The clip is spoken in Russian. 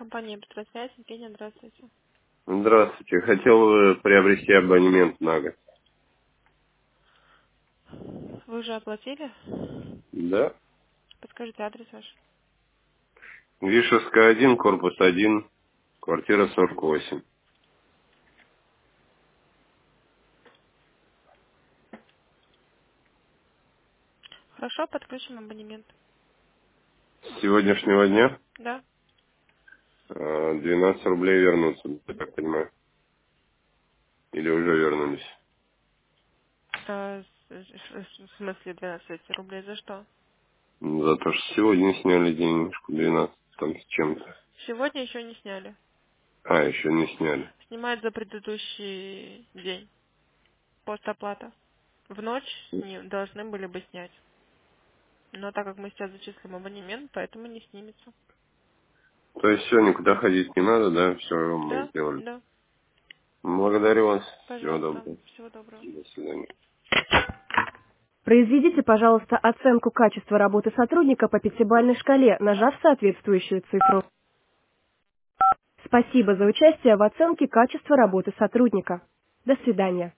компания «Быстросвязь». Евгения, здравствуйте. Здравствуйте. Хотел приобрести абонемент на год. Вы уже оплатили? Да. Подскажите адрес ваш. Вишевская 1, корпус 1, квартира 48. Хорошо, подключим абонемент. С сегодняшнего дня Да. 12 рублей вернутся, я так понимаю. Или уже вернулись. В смысле 12 рублей за что? За то, что сегодня сняли денежку 12 там с чем-то. Сегодня еще не сняли. А, еще не сняли. Снимают за предыдущий день. Постоплата. В ночь не должны были бы снять. Но так как мы сейчас зачислим абонемент, поэтому не снимется. То есть все, никуда ходить не надо, да? Все мы Да, сделали. да. Благодарю вас. Всего Пожалуйста. доброго. Всего доброго. До свидания. Произведите, пожалуйста, оценку качества работы сотрудника по пятибалльной шкале, нажав соответствующую цифру. Спасибо за участие в оценке качества работы сотрудника. До свидания.